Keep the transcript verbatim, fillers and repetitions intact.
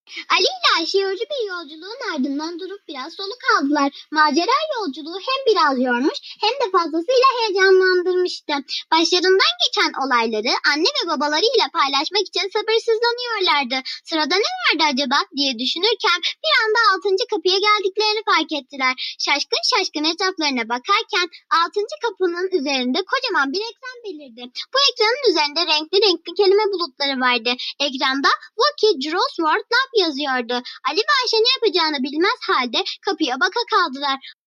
Ali ile Ayşe yorucu bir yolculuğun ardından durup biraz soluk aldılar. Macera yolculuğu hem biraz yormuş hem de fazlasıyla heyecanlandırmıştı. Başlarından geçen olayları anne ve babalarıyla paylaşmak için sabırsızlanıyorlardı. Sırada ne vardı acaba diye düşünürken bir anda altıncı kapıya geldiklerini fark ettiler. Şaşkın şaşkın etraflarına bakarken altıncı kapının üzerinde kocaman bir ekran belirdi. Bu ekranın üzerinde renkli renkli kelime bulutları vardı. Ekranda Lucky Crossword Lab yazıyordu. Ali ve Ayşe ne yapacağını bilmez halde kapıya baka kaldılar.